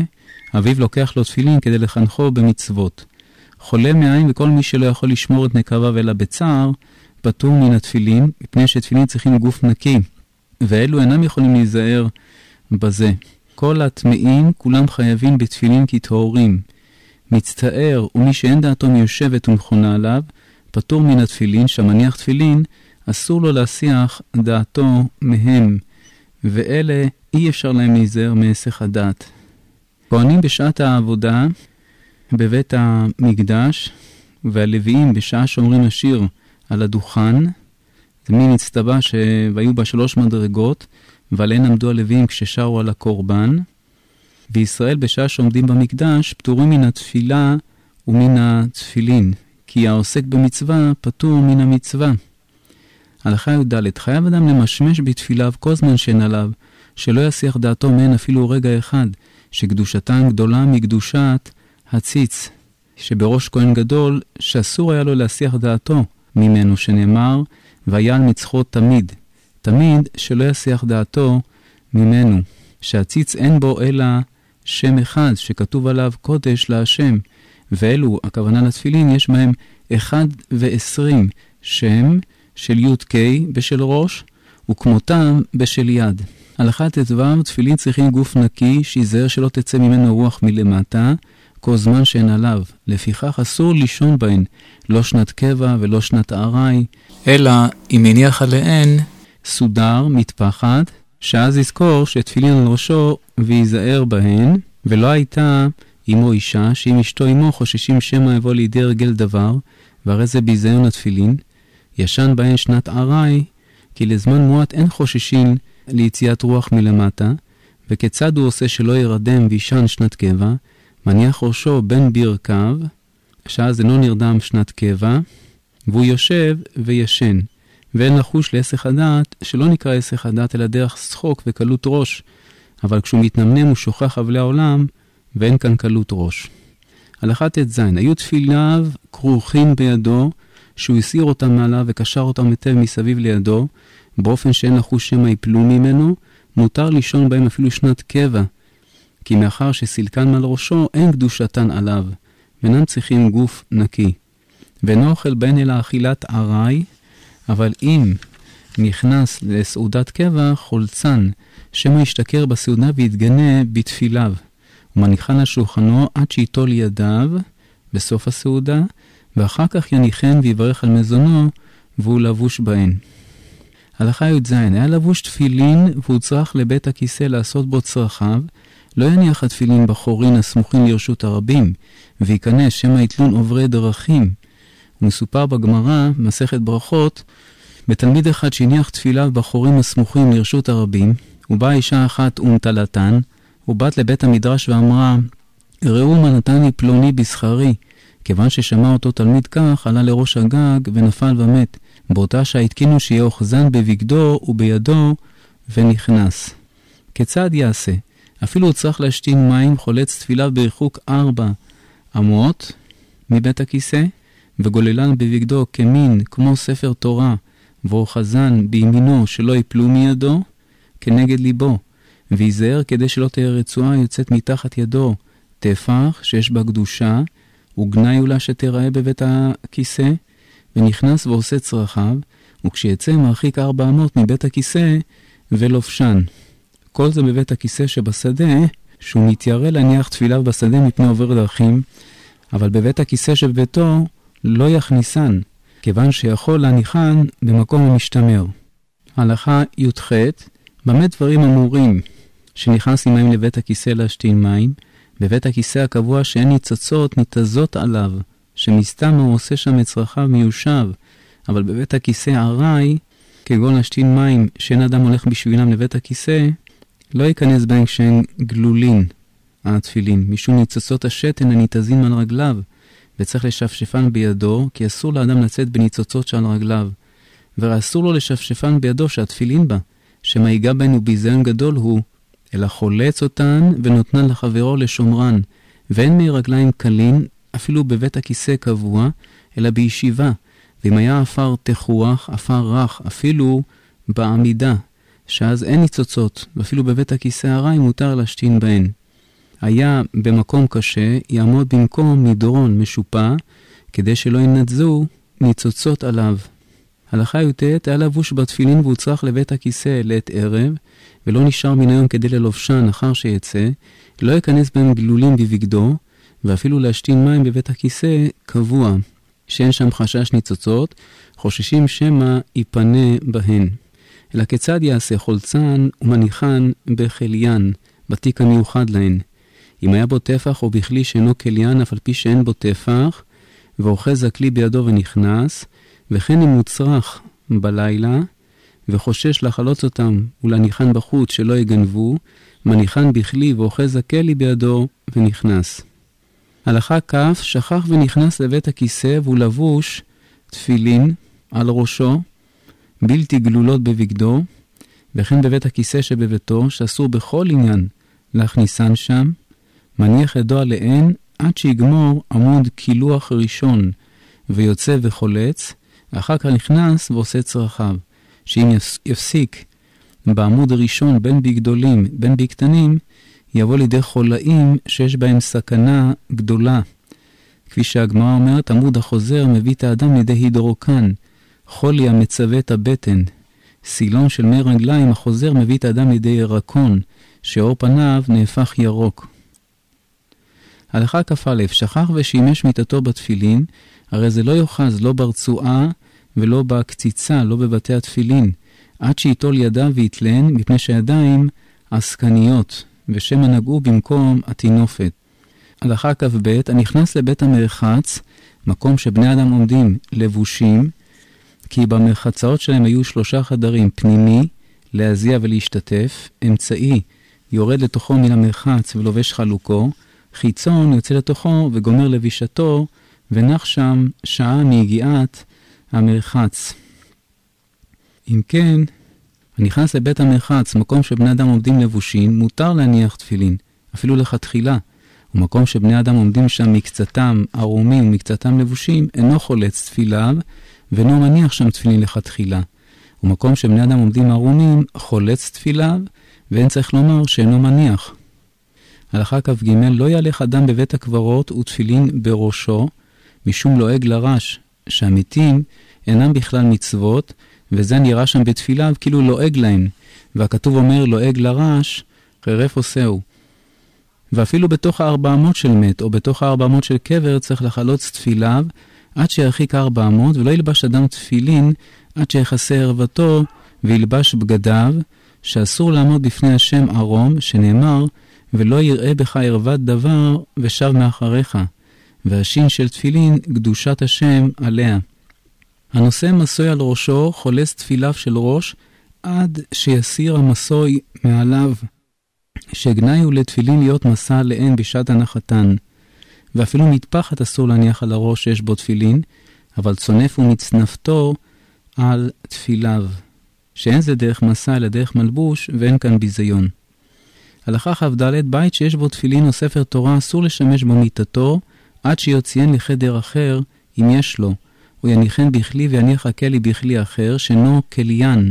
אביו לוקח לו תפילין כדי לחנכו במצוות. חולה מעין וכל מי שלא יכול לשמור את נקביו אלא בצער, פטור מן התפילין, מפני שתפילין צריכים גוף נקי, ואלו אינם יכולים להיזהר בזה. כל הטמאים כולם חייבים בתפילין כטהורים. מצטער ומי שאין דעתו מיושבת ונכונה עליו, פטור מן התפילין, שהמניח תפילין, אסור לו להסיח דעתו מהם, ואלה אי אפשר להם להיזהר מהיסח הדעת. כהנים בשעת העבודה בבית המקדש, והלוויים בשעה שאומרים השיר על הדוכן, זה מין הצטבה שהיו בה 3 מדרגות, ועליהן עמדו הלוויים כששרו על הקורבן, וישראל בשעה שעומדים במקדש פטורים מן התפילה ומן התפילין, כי העוסק במצווה פטור מן המצווה. הלכה י"ד, חייב אדם למשמש בתפיליו כל זמן שאין עליו, שלא יסיח דעתו מהן אפילו רגע אחד, שקדושתן גדולה מקדושת הציץ, שבראש כהן גדול, שאסור היה לו להסיח דעתו ממנו, שנאמר, והיה על מצחו תמיד. תמיד שלא יסיח דעתו ממנו, שהציץ אין בו אלא שם אחד, שכתוב עליו קודש להשם, ואלו, הכוונה לתפילין, יש בהם 120 שם של י' ק' בשל ראש, וכמותם בשל יד. הלכה ט"ו, תפילין צריכים גוף נקי, שיזהר שלא תצא ממנו רוח מלמטה, כל זמן שאין עליו. לפיכך אסור לישון בהן, לא שנת קבע ולא שנת ארעי, אלא אם הניח עליהן סודר, מטפחת, שאז יזכור שתפילין על ראשו ויזהר בהן, ולא הייתה אמו אישה, שאם אשתו אמו חוששים שמא יבוא לידי הרגל דבר, והרי זה ביזיון התפילין, ישן בהן שנת ארעי, כי לזמן מועט אין חוששים ליציאת רוח מלמטה, וכיצד הוא עושה שלא ירדם וישן שנת קבע, מניח ראשו בין ברכיו, שאז אינו נרדם שנת קבע, והוא יושב וישן, ואין לחוש להיסח הדעת, שלא נקרא היסח הדעת אלא דרך שחוק וקלות ראש, אבל כשהוא מתנמנם הוא שוכח אבלי העולם, ואין כאן קלות ראש. הלכה ט"ז, היו תפיליו כרוכים בידו, שהוא הסיר אותם מעליו וקשר אותם היטב מסביב לידו, באופן שאין לחוש שמא יפלו ממנו, מותר לישון בהם אפילו שנת קבע, כי מאחר שסילקן מעל ראשו אין קדושתן עליו, ואינם צריכים גוף נקי. ואינו אוכל בהן אלא אכילת ארעי, אבל אם נכנס לסעודת קבע, חולצן, שמא ישתכר בסעודה ויתגנה בתפיליו, ומניחן על שולחנו עד שיטול ידיו בסוף הסעודה, ואחר כך יניחן ויברך על מזונו, והוא לבוש בהן. הלכה י"ז, היה לבוש תפילין והוא צריך לבית הכיסא לעשות בו צרכיו, לא יניח התפילין בחורין הסמוכים לרשות הרבים, וייכנס שמא יתלון עוברי דרכים. ומסופר בגמרא, מסכת ברכות, בתלמיד אחד שהניח תפיליו בחורים הסמוכים לרשות הרבים, ובאה אישה אחת ומטלתן, ובת לבית המדרש ואמרה, ראו מה נתן לי פלוני בשכרי, כיוון ששמע אותו תלמיד כך, עלה לראש הגג ונפל ומת. באותה שעה התקינו שיהיה אוחזן בבגדו ובידו ונכנס. כיצד יעשה? אפילו הוא צריך להשתין מים, חולץ תפיליו ברחוק 4 אמות מבית הכיסא, וגוללן בבגדו כמין כמו ספר תורה, ואוחזן בימינו שלא יפלו מידו, כנגד ליבו, ויזהר כדי שלא תהיה רצועה יוצאת מתחת ידו, טפח שיש בה קדושה, וגנאי אולי שתראה בבית הכיסא, ונכנס ועושה צרכיו, וכשיצא מרחיק 4 אמות מבית הכיסא ולובשן. כל זה בבית הכיסא שבשדה, שהוא מתיירא להניח תפיליו בשדה מפני עובר דרכים, אבל בבית הכיסא שבביתו לא יכניסן, כיוון שיכול להניחן במקום המשתמר. הלכה י"ח, במה דברים אמורים שנכנס עם מים לבית הכיסא להשתין מים, בבית הכיסא הקבוע שאין ניצוצות ניתזות עליו, שמסתם הוא עושה שם את צרכיו מיושב, אבל בבית הכיסא ארעי, כגון להשתין מים שאין אדם הולך בשבילם לבית הכיסא, לא ייכנס בהם כשהם גלולין, התפילין, משום ניצוצות השתן הניתזים על רגליו, וצריך לשפשפן בידו, כי אסור לאדם לצאת בניצוצות שעל רגליו, ואסור לו לשפשפן בידו שהתפילין בה, שמה ייגע בהן וביזיון גדול הוא, אלא חולץ אותן ונותנן לחברו לשומרן, ואין מרגליים קלין, אפילו בבית הכיסא קבוע, אלא בישיבה, ואם היה אפר תחוח, אפר רך, אפילו בעמידה, שאז אין ניצוצות, ואפילו בבית הכיסא ארעי מותר להשתין בהן. היה במקום קשה, יעמוד במקום מדרון משופע, כדי שלא ינדזו ניצוצות עליו. הלכה י"ט, היה לבוש בתפילין והוא צריך לבית הכיסא לעת ערב, ולא נשאר מן היום כדי ללובשן אחר שיצא, לא יכנס בהם גלולים בבגדו, ואפילו להשתין מים בבית הכיסא קבוע, שאין שם חשש ניצוצות, חוששים שמא ייפנה בהן. אלא כיצד יעשה חולצן ומניחן בחליין, בתיק המיוחד להן. אם היה בו טפח או בכלי שאינו כליין, אף על פי שאין בו טפח, ואוחז הכלי בידו ונכנס, וכן אם מוצרח בלילה, וחושש לחלוץ אותם ולניחן בחוץ שלא יגנבו, מניחן בכלי ואוחז הכלי בידו ונכנס. הלכה כף, שכח ונכנס לבית הכיסא והוא לבוש תפילין על ראשו, בלתי גלולות בבגדו, וכן בבית הכיסא שבביתו, שאסור בכל עניין להכניסן שם, מניח ידו עליהן עד שיגמור עמוד קילוח ראשון ויוצא וחולץ, אחר כך נכנס ועושה צרכיו, שאם יפסיק בעמוד הראשון בין בגדולים בין בקטנים, יבוא לידי חולאים שיש בהם סכנה גדולה. כפי שהגמרא אומרת, עמוד החוזר מביא את האדם לידי הידרוקן, חולי המצווה את הבטן. סילון של מי רגליים החוזר מביא את האדם לידי ירקון, שאור פניו נהפך ירוק. הלכה כ"א, שכח ושימש מיטתו בתפילין, הרי זה לא יוחז לא ברצועה ולא בקציצה, לא בבתי התפילין, עד שיטול ידיו ויתלן, מפני שהידיים עסקניות, ושמא נגעו במקום התינופת. הלכה כ"ב, הנכנס לבית המרחץ, מקום שבני אדם עומדים לבושים, כי במרחצאות שלהם היו 3 חדרים, פנימי, להזיע ולהשתתף, אמצעי, יורד לתוכו מן המרחץ ולובש חלוקו, חיצון יוצא לתוכו וגומר לבישתו, ונח שם שעה מיגיעת המרחץ. אם כן, הנכנס לבית המרחץ, מקום שבני אדם עומדים לבושים, מותר להניח תפילין, אפילו לכתחילה. ומקום שבני אדם עומדים שם מקצתם ערומים ומקצתם לבושים, אינו חולץ תפיליו, ואינו מניח שם תפילין לכתחילה. ומקום שבני אדם עומדים ערומים, חולץ תפיליו, ואין צריך לומר שאינו מניח. הלכה כ"ג, לא ילך אדם בבית הקברות ותפילין בראשו, משום לועג לרש, שהמתים אינם בכלל מצוות, וזה נראה שם בתפיליו כאילו לועג להן, והכתוב אומר לועג לרש, חרף עושהו. ואפילו בתוך 400 של מת, או בתוך 400 של קבר, צריך לחלוץ תפיליו, עד שירחיק 400, ולא ילבש אדם תפילין, עד שיחסה ערוותו, וילבש בגדיו, שאסור לעמוד בפני השם ערום, שנאמר, ולא יראה בך ערוות דבר, ושב מאחריך. והשין של תפילין, קדושת השם עליה. הנושא מסוי על ראשו, חולס תפיליו של ראש, עד שיסיר המסוי מעליו. שגנאי הוא לתפילין להיות מסע עליהן בשעת הנחתן. ואפילו מטפחת אסור להניח על הראש שיש בו תפילין, אבל צונף ומצנפתו על תפיליו. שאין זה דרך מסע אלא דרך מלבוש, ואין כאן ביזיון. הלכה כ"ד, בית שיש בו תפילין או ספר תורה אסור לשמש בו מיטתו, עד שיוציאן לחדר אחר אם יש לו. הוא יניחן בכלי ויניח הכלי בכלי אחר, שאינו כליין.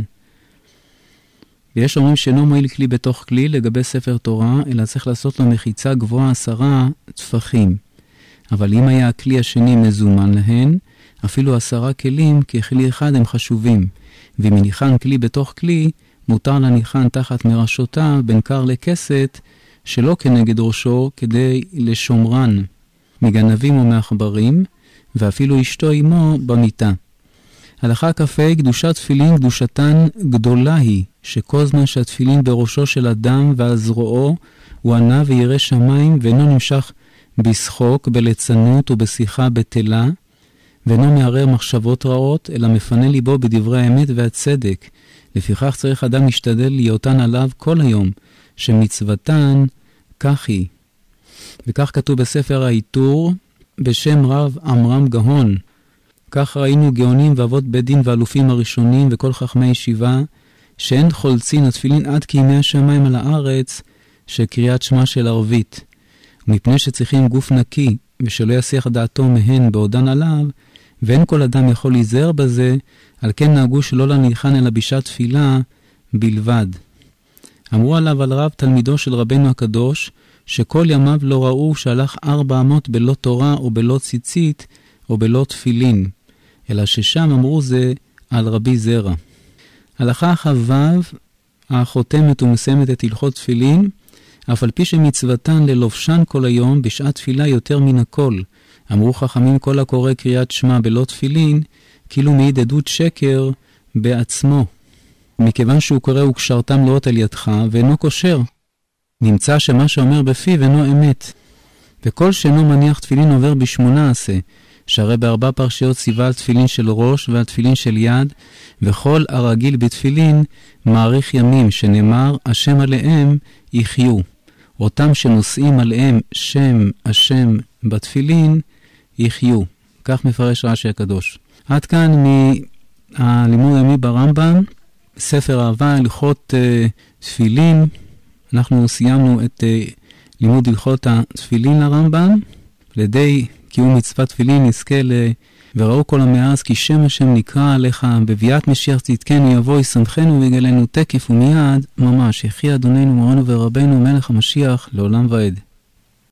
ויש אומרים שאינו מועיל כלי בתוך כלי לגבי ספר תורה, אלא צריך לעשות לו מחיצה גבוהה 10 טפחים. אבל אם היה הכלי השני מזומן להן, אפילו 10 כלים ככלי אחד הם חשובים. ואם מניחן כלי בתוך כלי, מותר להניחן תחת מרשותיו בין קר לכסת, שלא כנגד ראשו, כדי לשומרן מגנבים ומעכברים, ואפילו אשתו עמו במיטה. הלכה כ"ה, קדושת תפילין, קדושתן גדולה היא, שכל זמן שהתפילין בראשו של אדם ועל זרועו, הוא ענה וירא שמיים, ואינו נמשך בשחוק, בליצנות ובשיחה בטלה, ואינו מערער מחשבות רעות, אלא מפנה ליבו בדברי האמת והצדק. לפיכך צריך אדם להשתדל ליותן עליו כל היום, שמצוותן כך היא. וכך כתוב בספר העיטור, בשם רב עמרם גאון. כך ראינו גאונים ואבות בית דין ואלופים הראשונים וכל חכמי ישיבה, שאין חולצין התפילין עד כימי השמיים על הארץ, שקריאת שמה של ערבית. ומפני שצריכים גוף נקי, ושלא יסיח דעתו מהן בעודן עליו, ואין כל אדם יכול להיזהר בזה, על כן נהגו שלא להניחן אלא בשעת תפילה בלבד. אמרו עליו על רב תלמידו של רבנו הקדוש, שכל ימיו לא ראו שהלך 400 בלא תורה או בלא ציצית או בלא תפילין, אלא ששם אמרו זה על רבי זרע. הלכה כ"ו החותמת ומסיימת את הלכות תפילין, אף על פי שמצוותן ללובשן כל היום בשעת תפילה יותר מן הכל. אמרו חכמים כל הקורא קריאת שמע בלא תפילין, כאילו מעיד עדות שקר בעצמו. מכיוון שהוא קורא וקשרתם לאות על ידך ואינו קושר. נמצא שמה שאומר בפיו אינו אמת. וכל שאינו מניח תפילין עובר ב18, שהרי ב4 פרשיות ציווה על תפילין של ראש ועל תפילין של יד, וכל הרגיל בתפילין מעריך ימים, שנאמר השם עליהם יחיו. אותם שנושאים עליהם שם השם בתפילין יחיו. כך מפרש רש"י הקדוש. עד כאן מהלימוד היומי ברמב"ם, ספר אהבה, הלכות תפילין. אנחנו סיימנו את לימוד הלכות התפילין לרמב"ם. לידי קיום מצוות תפילין נזכה וראו כל עמי הארץ כי שם השם נקרא עליך, בביאת משיח צדקנו יבוא ישמחנו ויגאלנו תקף ומיד ממש. יחי אדוננו מורנו ורבנו מלך המשיח לעולם ועד.